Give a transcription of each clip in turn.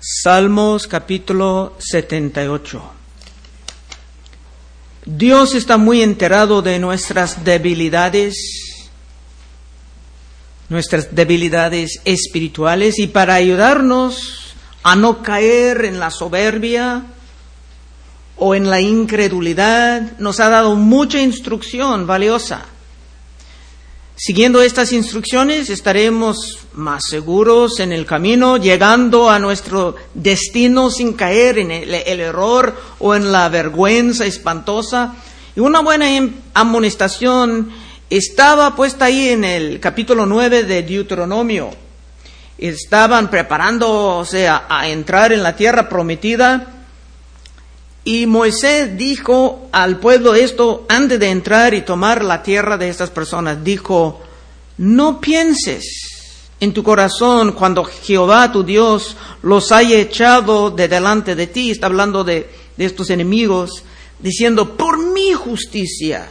Salmos capítulo 78. Dios está muy enterado de nuestras debilidades espirituales, y para ayudarnos a no caer en la soberbia o en la incredulidad, nos ha dado mucha instrucción valiosa. Siguiendo estas instrucciones estaremos más seguros en el camino, llegando a nuestro destino sin caer en el error o en la vergüenza espantosa. Y una buena amonestación estaba puesta ahí en el capítulo 9 de Deuteronomio. Estaban preparándose a entrar en la tierra prometida. Y Moisés dijo al pueblo esto antes de entrar y tomar la tierra de estas personas. Dijo: no pienses en tu corazón cuando Jehová tu Dios los haya echado de delante de ti. Está hablando de estos enemigos, diciendo: por mi justicia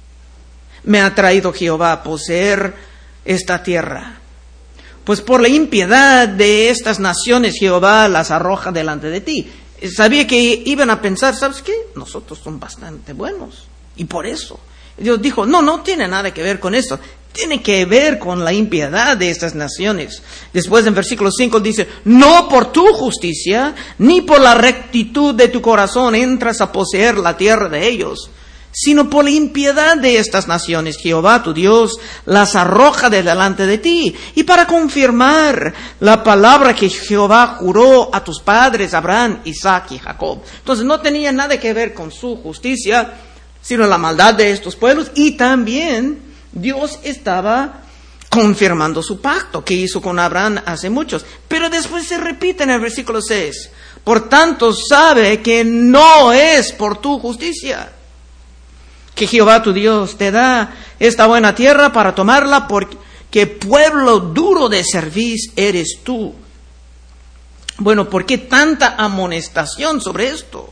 me ha traído Jehová a poseer esta tierra. Pues por la impiedad de estas naciones Jehová las arroja delante de ti. Sabía que iban a pensar: ¿sabes qué? Nosotros somos bastante buenos. Y por eso Dios dijo: no tiene nada que ver con eso. Tiene que ver con la impiedad de estas naciones. Después en versículo 5 dice: no por tu justicia, ni por la rectitud de tu corazón entras a poseer la tierra de ellos, sino por la impiedad de estas naciones Jehová tu Dios las arroja de delante de ti, y para confirmar la palabra que Jehová juró a tus padres Abraham, Isaac y Jacob. Entonces no tenía nada que ver con su justicia, sino la maldad de estos pueblos, y también Dios estaba confirmando su pacto que hizo con Abraham hace muchos. Pero después se repite en el versículo 6: por tanto sabe que no es por tu justicia que Jehová tu Dios te da esta buena tierra para tomarla, porque pueblo duro de servir eres tú. Bueno, ¿por qué tanta amonestación sobre esto?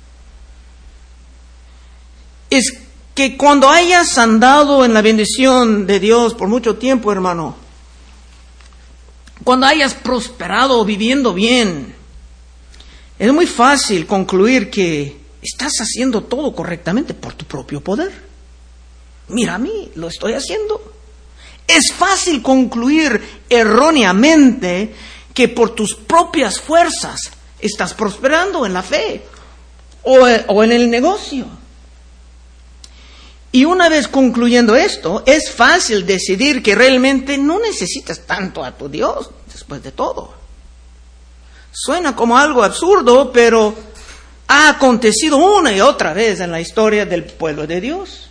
Es que cuando hayas andado en la bendición de Dios por mucho tiempo, hermano, cuando hayas prosperado viviendo bien, es muy fácil concluir que estás haciendo todo correctamente por tu propio poder. Mira a mí, lo estoy haciendo. Es fácil concluir erróneamente que por tus propias fuerzas estás prosperando en la fe o en el negocio. Y una vez concluyendo esto, es fácil decidir que realmente no necesitas tanto a tu Dios después de todo. Suena como algo absurdo, pero ha acontecido una y otra vez en la historia del pueblo de Dios.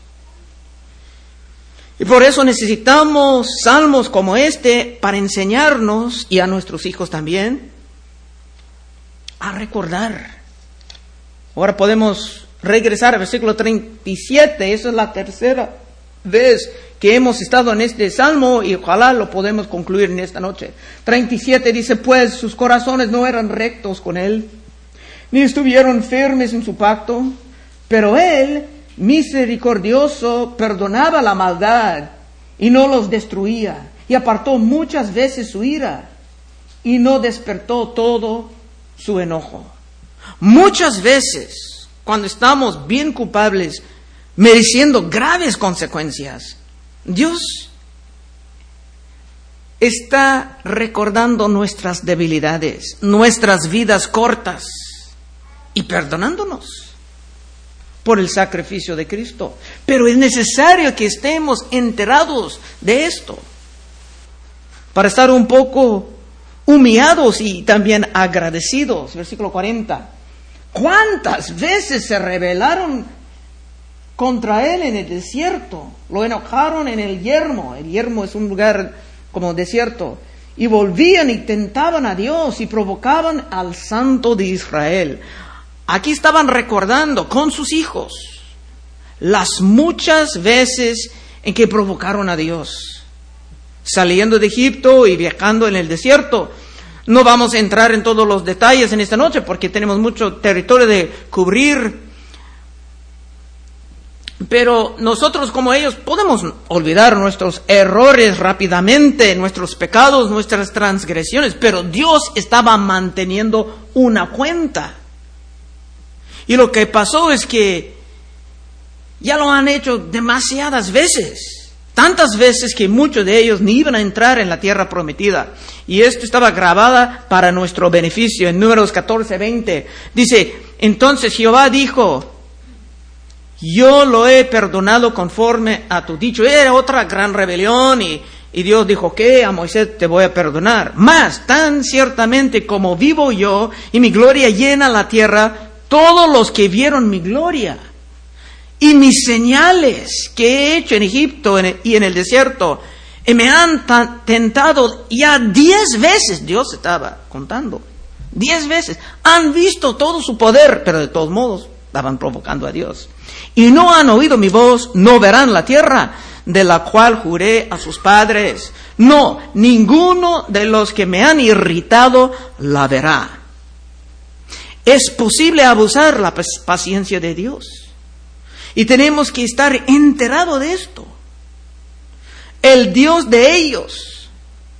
Y por eso necesitamos salmos como este para enseñarnos, y a nuestros hijos también, a recordar. Ahora podemos regresar al versículo 37. Esa es la tercera vez que hemos estado en este salmo y ojalá lo podemos concluir en esta noche. 37 dice: pues sus corazones no eran rectos con él, ni estuvieron firmes en su pacto, pero él, misericordioso, perdonaba la maldad y no los destruía, y apartó muchas veces su ira y no despertó todo su enojo. Muchas veces, cuando estamos bien culpables, mereciendo graves consecuencias, Dios está recordando nuestras debilidades, nuestras vidas cortas, y perdonándonos por el sacrificio de Cristo. Pero es necesario que estemos enterados de esto para estar un poco humillados y también agradecidos. Versículo 40. ¿Cuántas veces se rebelaron contra él en el desierto? Lo enojaron en el yermo. El yermo es un lugar como desierto. Y volvían y tentaban a Dios y provocaban al Santo de Israel. Aquí estaban recordando con sus hijos las muchas veces en que provocaron a Dios, saliendo de Egipto y viajando en el desierto. No vamos a entrar en todos los detalles en esta noche porque tenemos mucho territorio de cubrir. Pero nosotros, como ellos, podemos olvidar nuestros errores rápidamente, nuestros pecados, nuestras transgresiones, pero Dios estaba manteniendo una cuenta. Y lo que pasó es que ya lo han hecho demasiadas veces, tantas veces que muchos de ellos ni iban a entrar en la tierra prometida. Y esto estaba grabada para nuestro beneficio en Números 14:20. Dice, entonces Jehová dijo, yo lo he perdonado conforme a tu dicho. Era otra gran rebelión y Dios dijo que a Moisés te voy a perdonar. Mas tan ciertamente como vivo yo y mi gloria llena la tierra, todos los que vieron mi gloria y mis señales que he hecho en Egipto y en el desierto, y me han tentado ya 10 veces, Dios estaba contando, 10 veces, han visto todo su poder, pero de todos modos estaban provocando a Dios. Y no han oído mi voz, no verán la tierra de la cual juré a sus padres. No, ninguno de los que me han irritado la verá. Es posible abusar la paciencia de Dios. Y tenemos que estar enterados de esto. El Dios de ellos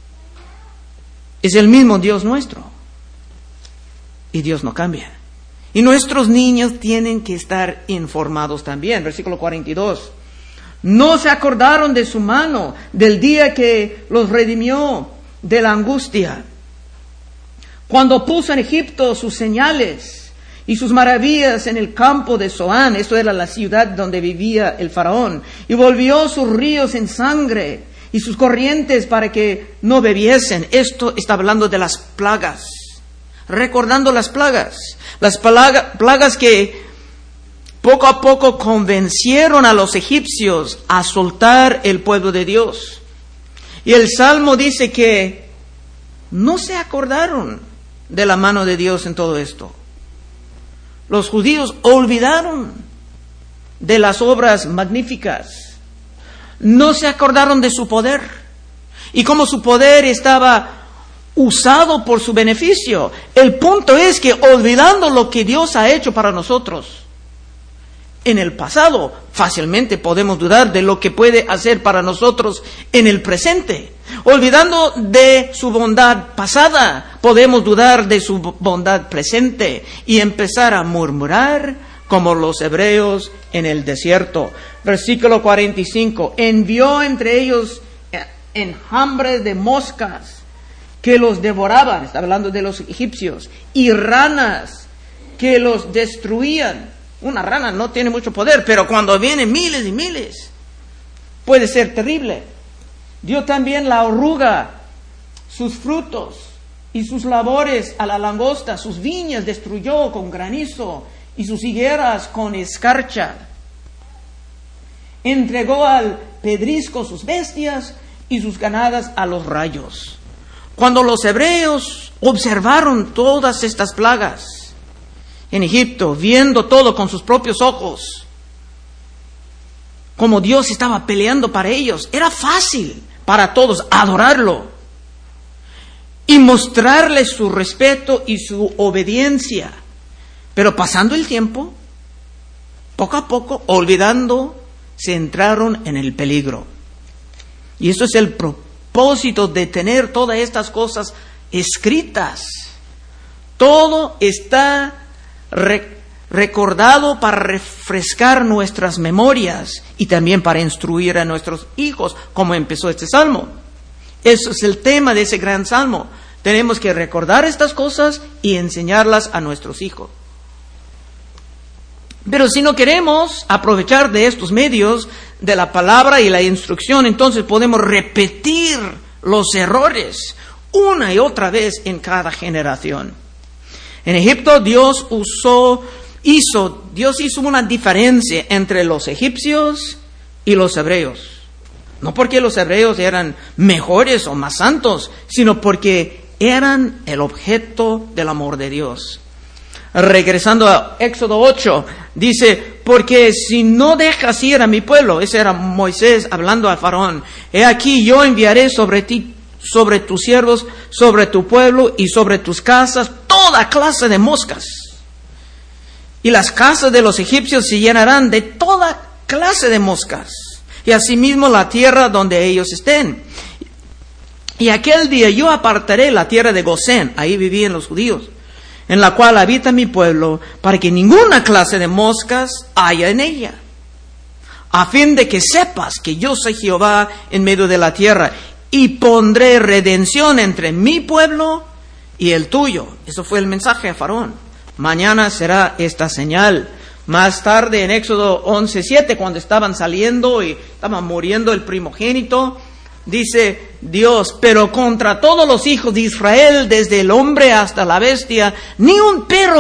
es el mismo Dios nuestro. Y Dios no cambia. Y nuestros niños tienen que estar informados también. Versículo 42. No se acordaron de su mano, del día que los redimió de la angustia, cuando puso en Egipto sus señales y sus maravillas en el campo de Zoán. Esto era la ciudad donde vivía el faraón. Y volvió sus ríos en sangre y sus corrientes para que no bebiesen. Esto está hablando de las plagas. Recordando las plagas que poco a poco convencieron a los egipcios a soltar el pueblo de Dios. Y el Salmo dice que no se acordaron de la mano de Dios en todo esto. Los judíos olvidaron de las obras magníficas. No se acordaron de su poder. Y como su poder estaba usado por su beneficio. El punto es que olvidando lo que Dios ha hecho para nosotros en el pasado, fácilmente podemos dudar de lo que puede hacer para nosotros en el presente. Olvidando de su bondad pasada, podemos dudar de su bondad presente y empezar a murmurar como los hebreos en el desierto. Versículo 45. Envió entre ellos enjambres de moscas que los devoraban, está hablando de los egipcios, y ranas que los destruían. Una rana no tiene mucho poder, pero cuando vienen miles y miles, puede ser terrible. Dio también la oruga, sus frutos y sus labores a la langosta, sus viñas destruyó con granizo y sus higueras con escarcha. Entregó al pedrisco sus bestias y sus ganadas a los rayos. Cuando los hebreos observaron todas estas plagas en Egipto, viendo todo con sus propios ojos, como Dios estaba peleando para ellos, era fácil para todos adorarlo y mostrarle su respeto y su obediencia. Pero pasando el tiempo, poco a poco, olvidando, se entraron en el peligro. Y esto es el propósito de tener todas estas cosas escritas. Todo está recordado para refrescar nuestras memorias y también para instruir a nuestros hijos, como empezó este salmo. Eso es el tema de ese gran salmo. Tenemos que recordar estas cosas y enseñarlas a nuestros hijos. Pero si no queremos aprovechar de estos medios de la palabra y la instrucción, entonces podemos repetir los errores una y otra vez en cada generación. En Egipto Dios hizo una diferencia entre los egipcios y los hebreos. No porque los hebreos eran mejores o más santos, sino porque eran el objeto del amor de Dios. Regresando a Éxodo 8, dice, porque si no dejas ir a mi pueblo, ese era Moisés hablando a Faraón, he aquí yo enviaré sobre ti, sobre tus siervos, sobre tu pueblo y sobre tus casas, toda clase de moscas. Y las casas de los egipcios se llenarán de toda clase de moscas, y asimismo la tierra donde ellos estén. Y aquel día yo apartaré la tierra de Gosén, ahí vivían los judíos, en la cual habita mi pueblo, para que ninguna clase de moscas haya en ella, a fin de que sepas que yo soy Jehová en medio de la tierra, y pondré redención entre mi pueblo y el tuyo. Eso fue el mensaje a Faraón. Mañana será esta señal. Más tarde en Éxodo 11:7, cuando estaban saliendo y estaban muriendo el primogénito, dice Dios: pero contra todos los hijos de Israel, desde el hombre hasta la bestia, ni un perro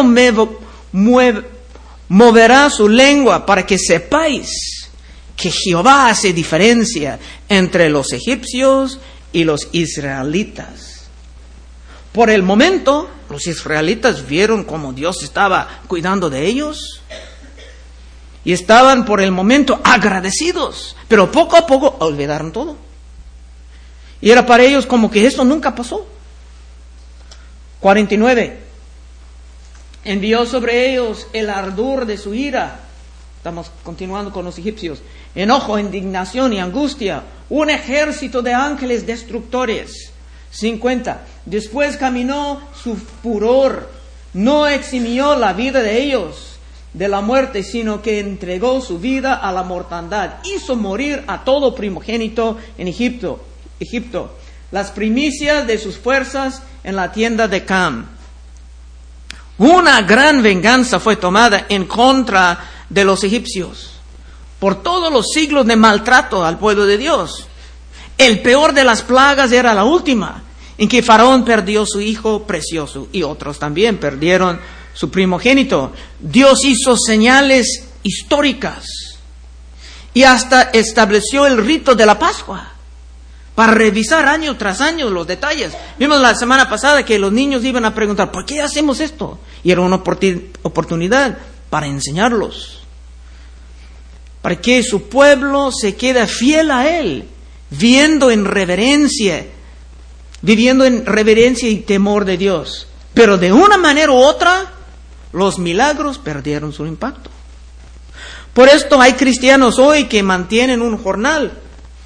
moverá su lengua, para que sepáis que Jehová hace diferencia entre los egipcios y los israelitas. Por el momento, los israelitas vieron cómo Dios estaba cuidando de ellos y estaban por el momento agradecidos, pero poco a poco olvidaron todo. Y era para ellos como que esto nunca pasó. 49. Envió sobre ellos el ardor de su ira. Estamos continuando con los egipcios. Enojo, indignación y angustia. Un ejército de ángeles destructores. 50. Después caminó su furor. No eximió la vida de ellos de la muerte, sino que entregó su vida a la mortandad. Hizo morir a todo primogénito en Egipto, las primicias de sus fuerzas en la tienda de Cam. Una gran venganza fue tomada en contra de los egipcios por todos los siglos de maltrato al pueblo de Dios. El peor de las plagas era la última, en que Faraón perdió su hijo precioso y otros también perdieron su primogénito. Dios hizo señales históricas y hasta estableció el rito de la Pascua para revisar año tras año los detalles. Vimos la semana pasada que los niños iban a preguntar: ¿por qué hacemos esto? Y era una oportunidad para enseñarlos, para que su pueblo se quede fiel a Él, viviendo en reverencia y temor de Dios. Pero de una manera u otra, los milagros perdieron su impacto. Por esto hay cristianos hoy que mantienen un jornal.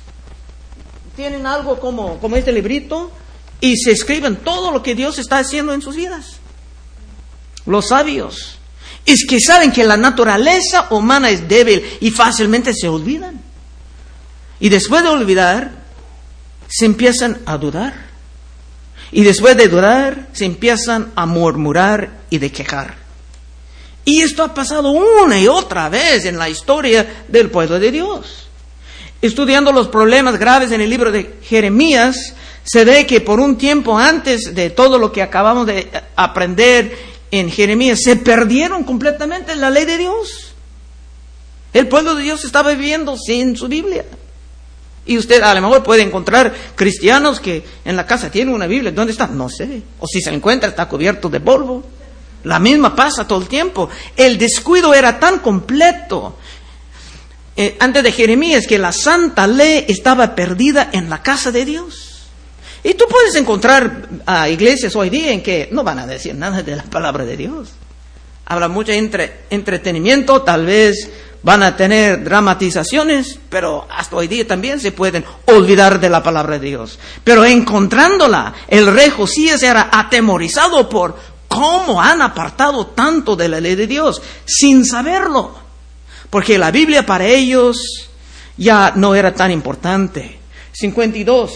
Tienen algo como este librito y se escriben todo lo que Dios está haciendo en sus vidas. Los sabios es que saben que la naturaleza humana es débil y fácilmente se olvidan. Y después de olvidar, se empiezan a dudar. Y después de dudar, se empiezan a murmurar y de quejar. Y esto ha pasado una y otra vez en la historia del pueblo de Dios. Estudiando los problemas graves en el libro de Jeremías, se ve que por un tiempo antes de todo lo que acabamos de aprender en Jeremías, se perdieron completamente la ley de Dios. El pueblo de Dios estaba viviendo sin su Biblia. Y usted a lo mejor puede encontrar cristianos que en la casa tienen una Biblia. ¿Dónde está? No sé. O si se encuentra, está cubierto de polvo. La misma pasa todo el tiempo. El descuido era tan completo antes de Jeremías que la santa ley estaba perdida en la casa de Dios. Y tú puedes encontrar iglesias hoy día en que no van a decir nada de la palabra de Dios. Habrá mucho entretenimiento, tal vez van a tener dramatizaciones, pero hasta hoy día también se pueden olvidar de la palabra de Dios. Pero encontrándola, el rey Josías era atemorizado por cómo han apartado tanto de la ley de Dios sin saberlo, porque la Biblia para ellos ya no era tan importante. 52.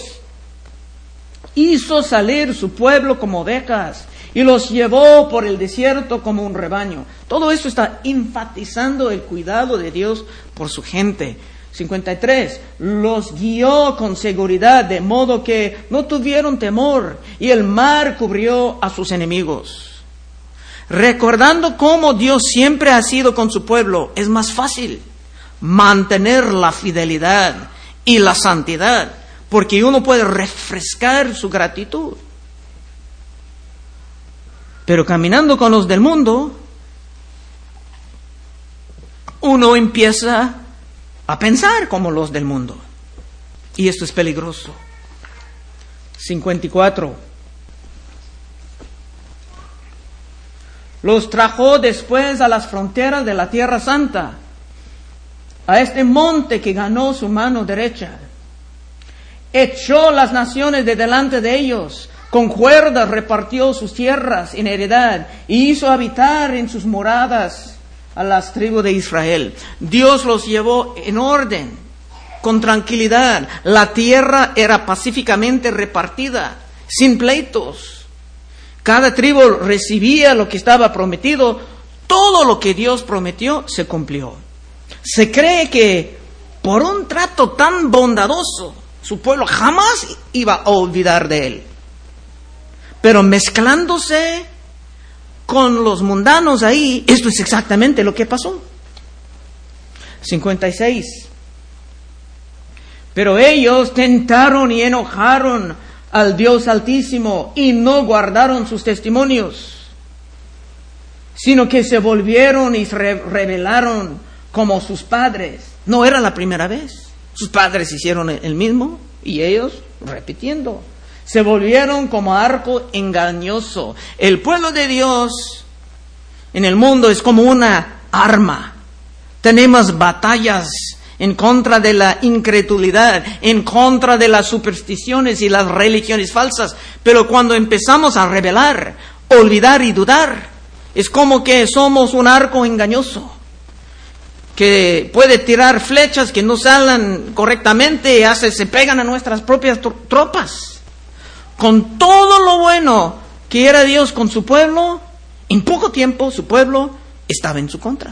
Hizo salir su pueblo como ovejas y los llevó por el desierto como un rebaño. Todo esto está enfatizando el cuidado de Dios por su gente. 53. Los guió con seguridad, de modo que no tuvieron temor, y el mar cubrió a sus enemigos. Recordando cómo Dios siempre ha sido con su pueblo, es más fácil mantener la fidelidad y la santidad, porque uno puede refrescar su gratitud. Pero caminando con los del mundo, uno empieza a pensar como los del mundo. Y esto es peligroso. 54. Los trajo después a las fronteras de la Tierra Santa, a este monte que ganó su mano derecha. Echó las naciones de delante de ellos, con cuerdas repartió sus tierras en heredad y hizo habitar en sus moradas a las tribus de Israel. Dios los llevó en orden, con tranquilidad. La tierra era pacíficamente repartida, sin pleitos. Cada tribu recibía lo que estaba prometido. Todo lo que Dios prometió se cumplió. Se cree que por un trato tan bondadoso, su pueblo jamás iba a olvidar de él. Pero mezclándose con los mundanos ahí, esto es exactamente lo que pasó. 56. Pero ellos tentaron y enojaron al Dios Altísimo y no guardaron sus testimonios, sino que se volvieron y se rebelaron como sus padres. No era la primera vez. Sus padres hicieron el mismo y ellos repitiendo. Se volvieron como arco engañoso. El pueblo de Dios en el mundo es como una arma. Tenemos batallas en contra de la incredulidad, en contra de las supersticiones y las religiones falsas. Pero cuando empezamos a rebelar, olvidar y dudar, es como que somos un arco engañoso que puede tirar flechas que no salen correctamente y se pegan a nuestras propias tropas. Con todo lo bueno que era Dios con su pueblo, en poco tiempo su pueblo estaba en su contra.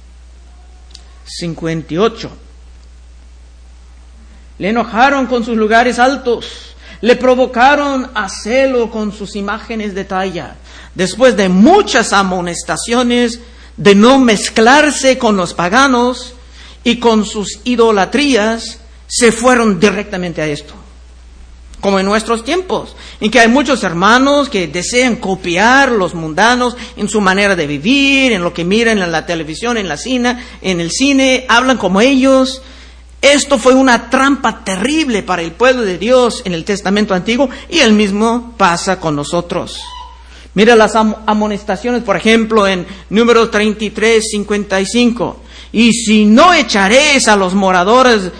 58. Le enojaron con sus lugares altos, le provocaron a celo con sus imágenes de talla. Después de muchas amonestaciones de no mezclarse con los paganos y con sus idolatrías, se fueron directamente a esto. Como en nuestros tiempos, en que hay muchos hermanos que desean copiar los mundanos en su manera de vivir, en lo que miran en la televisión, en el cine, hablan como ellos. Esto fue una trampa terrible para el pueblo de Dios en el Testamento Antiguo y el mismo pasa con nosotros. Mira las amonestaciones, por ejemplo, en Números 33, 55. Y si no echaréis a los moradores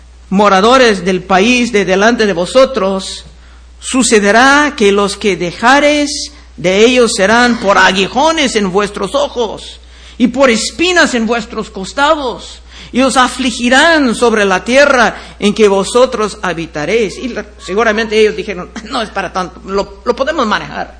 del país de delante de vosotros, sucederá que los que dejareis de ellos serán por aguijones en vuestros ojos y por espinas en vuestros costados, y os afligirán sobre la tierra en que vosotros habitaréis. Y seguramente ellos dijeron, no es para tanto, lo podemos manejar.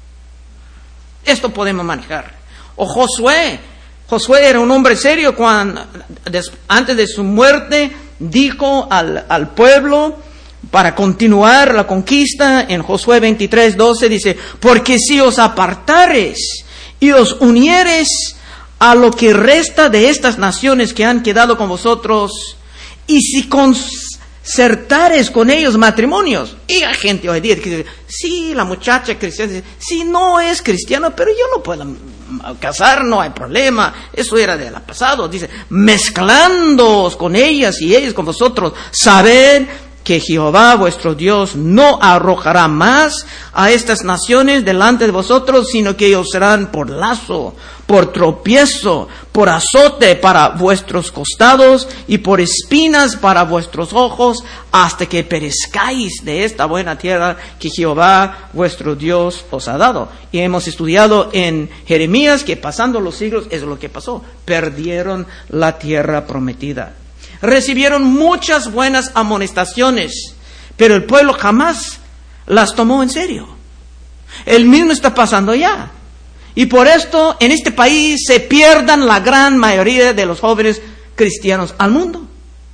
Esto podemos manejar. O Josué era un hombre serio antes de su muerte. Dijo al pueblo para continuar la conquista en Josué 23:12, dice: porque si os apartares y os unieres a lo que resta de estas naciones que han quedado con vosotros, y si concertares con ellos matrimonios. Y hay gente hoy día que dice, sí, la muchacha cristiana dice, sí, no es cristiana, pero yo no puedo casar, no hay problema, eso era del pasado. Dice, mezclándoos con ellas y ellos con vosotros, sabed que Jehová vuestro Dios no arrojará más a estas naciones delante de vosotros, sino que ellos serán por lazo, por tropiezo, por azote para vuestros costados y por espinas para vuestros ojos, hasta que perezcáis de esta buena tierra que Jehová vuestro Dios os ha dado. Y hemos estudiado en Jeremías que pasando los siglos es lo que pasó. Perdieron la tierra prometida. Recibieron muchas buenas amonestaciones, pero el pueblo jamás las tomó en serio. El mismo está pasando ya. Y por esto en este país se pierdan la gran mayoría de los jóvenes cristianos al mundo.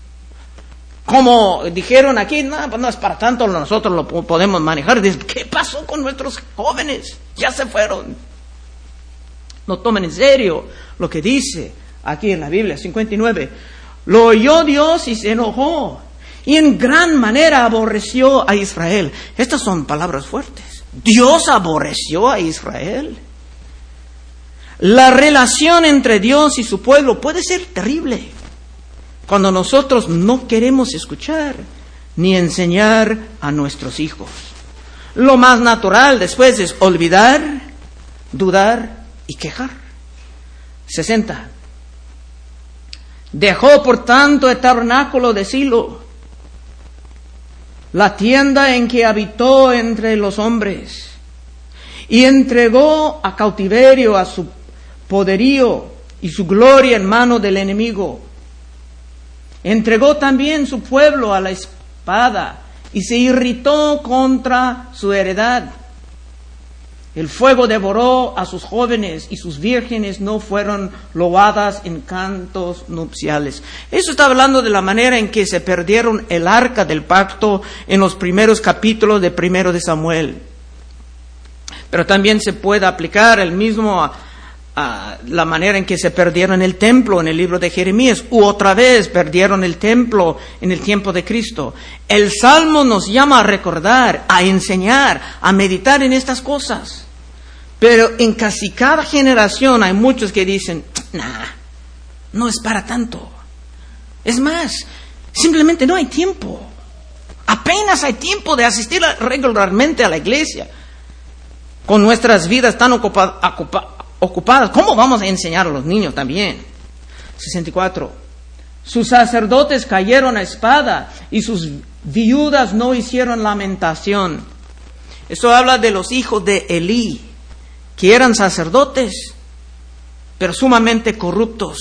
Como dijeron aquí, no es para tanto, nosotros lo podemos manejar. Dicen, ¿qué pasó con nuestros jóvenes? Ya se fueron. No tomen en serio lo que dice aquí en la Biblia. 59. Lo oyó Dios y se enojó, y en gran manera aborreció a Israel. Estas son palabras fuertes. Dios aborreció a Israel. La relación entre Dios y su pueblo puede ser terrible cuando nosotros no queremos escuchar ni enseñar a nuestros hijos. Lo más natural después es olvidar, dudar y quejar. 60. Dejó por tanto el tabernáculo de Silo, la tienda en que habitó entre los hombres, y entregó a cautiverio a su poderío y su gloria en mano del enemigo. Entregó también su pueblo a la espada y se irritó contra su heredad. El fuego devoró a sus jóvenes y sus vírgenes no fueron loadas en cantos nupciales. Eso está hablando de la manera en que se perdieron el arca del pacto en los primeros capítulos de 1 de Samuel. Pero también se puede aplicar el mismo a la manera en que se perdieron el templo en el libro de Jeremías, u otra vez perdieron el templo en el tiempo de Cristo. El Salmo nos llama a recordar, a enseñar, a meditar en estas cosas. Pero en casi cada generación hay muchos que dicen, no es para tanto. Es más, simplemente no hay tiempo. Apenas hay tiempo de asistir regularmente a la iglesia. Con nuestras vidas tan ocupadas, ¿cómo vamos a enseñar a los niños también? 64. Sus sacerdotes cayeron a espada y sus viudas no hicieron lamentación. Esto habla de los hijos de Elí, que eran sacerdotes, pero sumamente corruptos.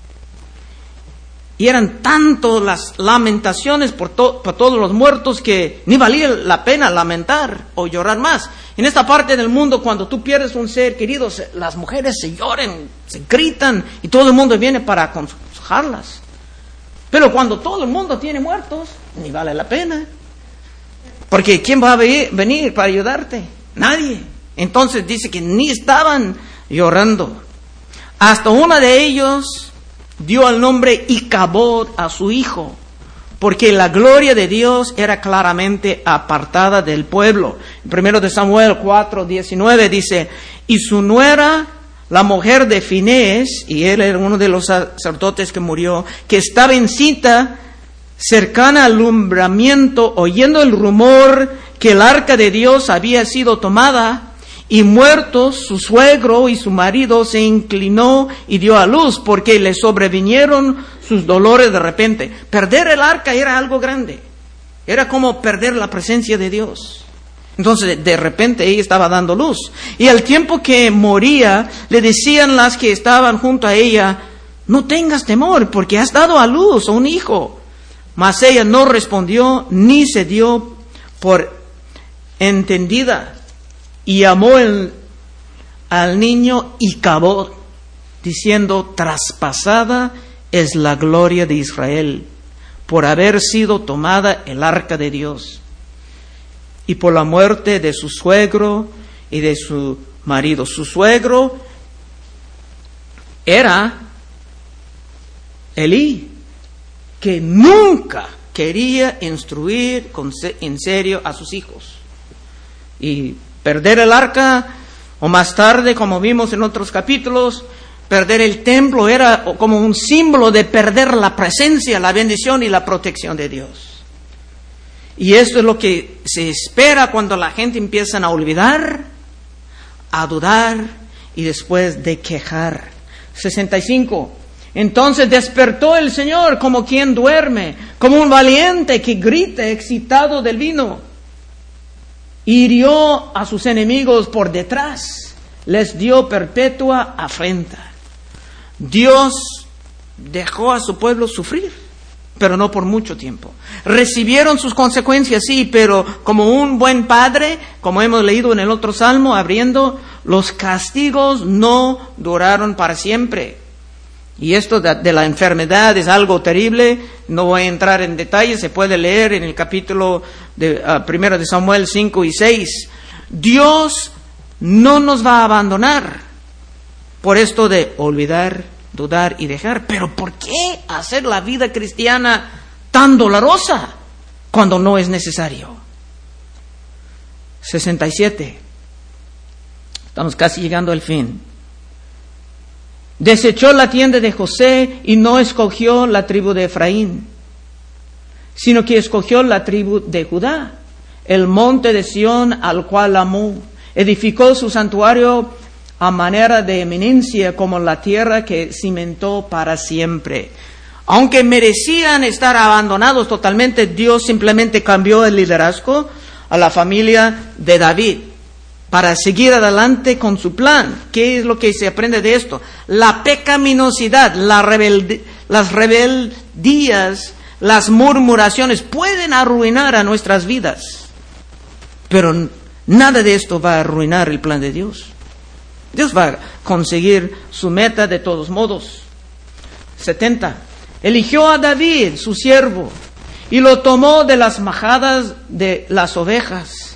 Y eran tanto las lamentaciones por todos los muertos que ni valía la pena lamentar o llorar más. En esta parte del mundo, cuando tú pierdes un ser querido, las mujeres se lloran, se gritan y todo el mundo viene para aconsejarlas. Pero cuando todo el mundo tiene muertos, ni vale la pena. Porque ¿quién va a venir para ayudarte? Nadie. Entonces dice que ni estaban llorando. Hasta uno de ellos dio el nombre Icabod a su hijo, porque la gloria de Dios era claramente apartada del pueblo. En 1 de Samuel 4:19 dice, y su nuera, la mujer de Finés, y él era uno de los sacerdotes que murió, que estaba encinta, cercana al alumbramiento, oyendo el rumor que el arca de Dios había sido tomada, y muertos su suegro y su marido, se inclinó y dio a luz, porque le sobrevinieron sus dolores de repente. Perder el arca era algo grande. Era como perder la presencia de Dios. Entonces, de repente ella estaba dando luz. Y al tiempo que moría, le decían las que estaban junto a ella, no tengas temor, porque has dado a luz a un hijo. Mas ella no respondió, ni se dio por entendida. Y llamó al niño Icabod, diciendo, traspasada es la gloria de Israel, por haber sido tomada el arca de Dios, y por la muerte de su suegro y de su marido. Su suegro era Elí, que nunca quería instruir en serio a sus hijos. Y perder el arca, o más tarde, como vimos en otros capítulos, perder el templo era como un símbolo de perder la presencia, la bendición y la protección de Dios. Y esto es lo que se espera cuando la gente empieza a olvidar, a dudar y después de quejar. 65. Entonces despertó el Señor como quien duerme, como un valiente que grita excitado del vino. Hirió a sus enemigos por detrás, les dio perpetua afrenta. Dios dejó a su pueblo sufrir, pero no por mucho tiempo. Recibieron sus consecuencias, sí, pero como un buen padre, como hemos leído en el otro salmo, abriendo, los castigos no duraron para siempre. Y esto de la enfermedad es algo terrible, no voy a entrar en detalles, se puede leer en el capítulo de 1 de Samuel 5 y 6. Dios no nos va a abandonar por esto de olvidar, dudar y dejar. Pero ¿por qué hacer la vida cristiana tan dolorosa cuando no es necesario? 67. Estamos casi llegando al fin. Desechó la tienda de José y no escogió la tribu de Efraín, sino que escogió la tribu de Judá, el monte de Sión al cual amó. Edificó su santuario a manera de eminencia como la tierra que cimentó para siempre. Aunque merecían estar abandonados totalmente, Dios simplemente cambió el liderazgo a la familia de David para seguir adelante con su plan. ¿Qué es lo que se aprende de esto? La pecaminosidad, las rebeldías, las murmuraciones pueden arruinar a nuestras vidas, pero nada de esto va a arruinar el plan de Dios. Dios va a conseguir su meta de todos modos. 70. Eligió a David, su siervo, y lo tomó de las majadas de las ovejas.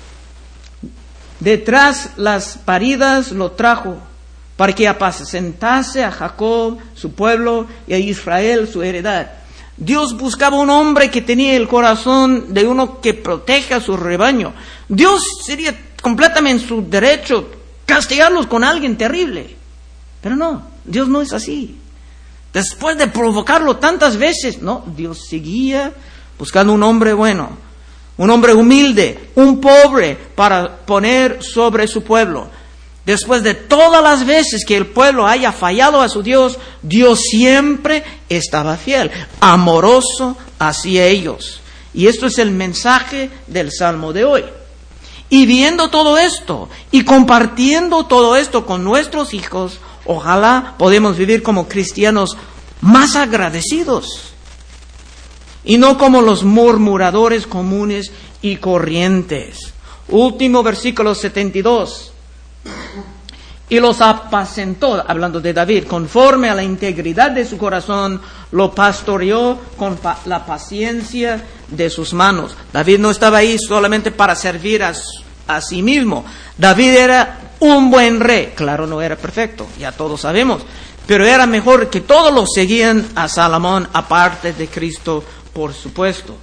Detrás las paridas lo trajo, para que apacentase a Jacob, su pueblo, y a Israel, su heredad. Dios buscaba un hombre que tenía el corazón de uno que protege a su rebaño. Dios sería completamente en su derecho castigarlos con alguien terrible. Pero no, Dios no es así. Después de provocarlo tantas veces, no, Dios seguía buscando un hombre bueno, un hombre humilde, un pobre para poner sobre su pueblo. Después de todas las veces que el pueblo haya fallado a su Dios, Dios siempre estaba fiel, amoroso hacia ellos. Y esto es el mensaje del Salmo de hoy. Y viendo todo esto y compartiendo todo esto con nuestros hijos, ojalá podamos vivir como cristianos más agradecidos y no como los murmuradores comunes y corrientes. Último versículo 72. Y los apacentó, hablando de David, conforme a la integridad de su corazón, lo pastoreó con la paciencia de sus manos. David no estaba ahí solamente para servir a sí mismo. David era un buen rey. Claro, no era perfecto, ya todos sabemos, pero era mejor que todos los seguían a Salomón, aparte de Cristo, por supuesto.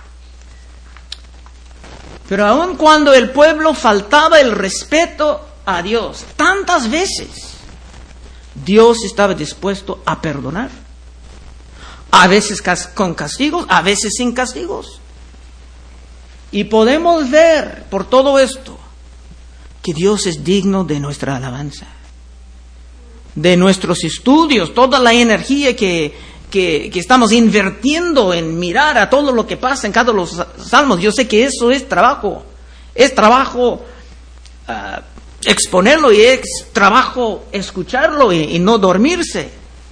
Pero aun cuando el pueblo faltaba el respeto a Dios tantas veces, Dios estaba dispuesto a perdonar. A veces con castigos, a veces sin castigos. Y podemos ver por todo esto que Dios es digno de nuestra alabanza, de nuestros estudios, toda la energía que estamos invirtiendo en mirar a todo lo que pasa en cada uno de los salmos. Yo sé que eso es trabajo exponerlo, y es trabajo escucharlo y no dormirse,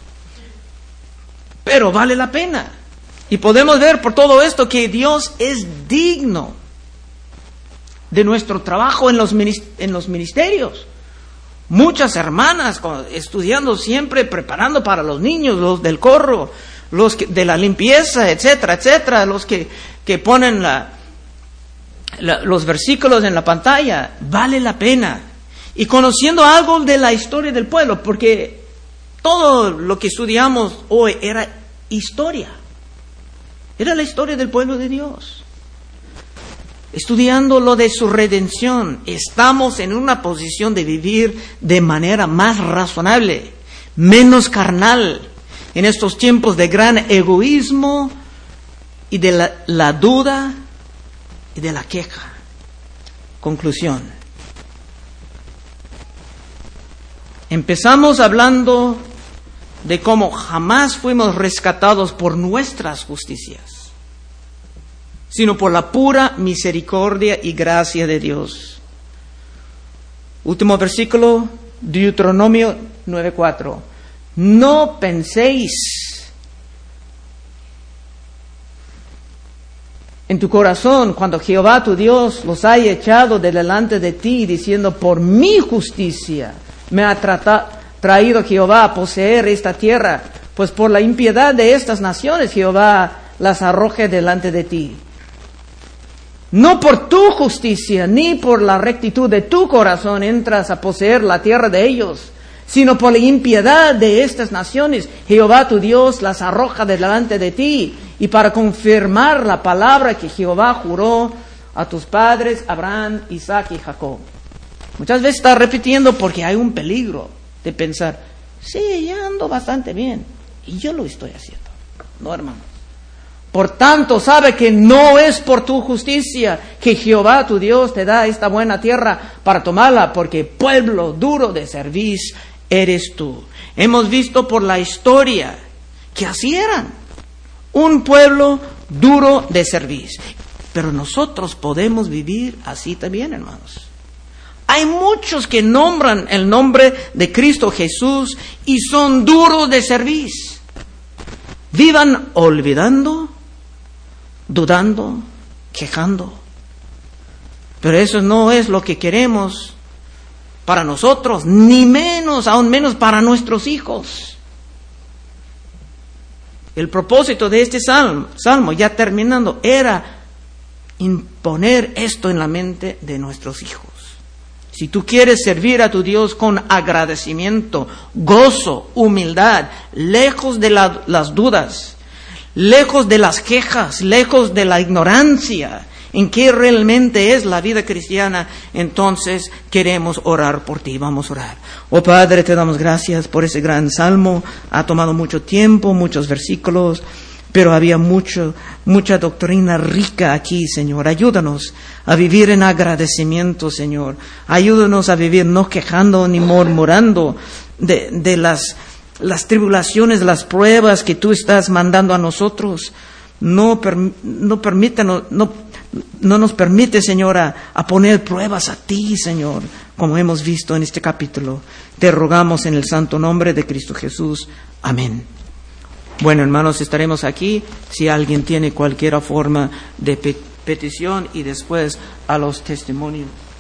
pero vale la pena. Y podemos ver por todo esto que Dios es digno de nuestro trabajo en los ministerios. Muchas hermanas estudiando siempre, preparando para los niños, los del coro, los de la limpieza, etcétera, etcétera, los que ponen los versículos en la pantalla. Vale la pena. Y conociendo algo de la historia del pueblo, porque todo lo que estudiamos hoy era historia. Era la historia del pueblo de Dios. Estudiando lo de su redención, estamos en una posición de vivir de manera más razonable, menos carnal, en estos tiempos de gran egoísmo y de la duda y de la queja. Conclusión. Empezamos hablando de cómo jamás fuimos rescatados por nuestras justicias, sino por la pura misericordia y gracia de Dios. Último versículo, Deuteronomio 9:4. No penséis en tu corazón cuando Jehová tu Dios los haya echado de delante de ti, diciendo: por mi justicia me ha traído Jehová a poseer esta tierra, pues por la impiedad de estas naciones Jehová las arroje delante de ti. No por tu justicia, ni por la rectitud de tu corazón entras a poseer la tierra de ellos, sino por la impiedad de estas naciones, Jehová tu Dios las arroja delante de ti, y para confirmar la palabra que Jehová juró a tus padres, Abraham, Isaac y Jacob. Muchas veces está repitiendo porque hay un peligro de pensar: sí, ya ando bastante bien, y yo lo estoy haciendo. No, hermano. Por tanto, sabe que no es por tu justicia que Jehová tu Dios te da esta buena tierra para tomarla, porque pueblo duro de cerviz eres tú. Hemos visto por la historia que así eran. Un pueblo duro de servir. Pero nosotros podemos vivir así también, hermanos. Hay muchos que nombran el nombre de Cristo Jesús y son duros de servir. Vivan olvidando, dudando, quejando. Pero eso no es lo que queremos para nosotros, ni menos, aún menos para nuestros hijos. El propósito de este salmo, ya terminando, era imponer esto en la mente de nuestros hijos. Si tú quieres servir a tu Dios con agradecimiento, gozo, humildad, lejos de las dudas, lejos de las quejas, lejos de la ignorancia en qué realmente es la vida cristiana, entonces queremos orar por ti. Vamos a orar. Oh Padre, te damos gracias por ese gran salmo. Ha tomado mucho tiempo, muchos versículos, pero había mucha doctrina rica aquí, Señor. Ayúdanos a vivir en agradecimiento, Señor. Ayúdanos a vivir no quejando ni murmurando de las tribulaciones, las pruebas que tú estás mandando a nosotros. No nos permite, Señor, a poner pruebas a ti, Señor, como hemos visto en este capítulo. Te rogamos en el santo nombre de Cristo Jesús. Amén. Bueno, hermanos, estaremos aquí si alguien tiene cualquier forma de petición y después a los testimonios.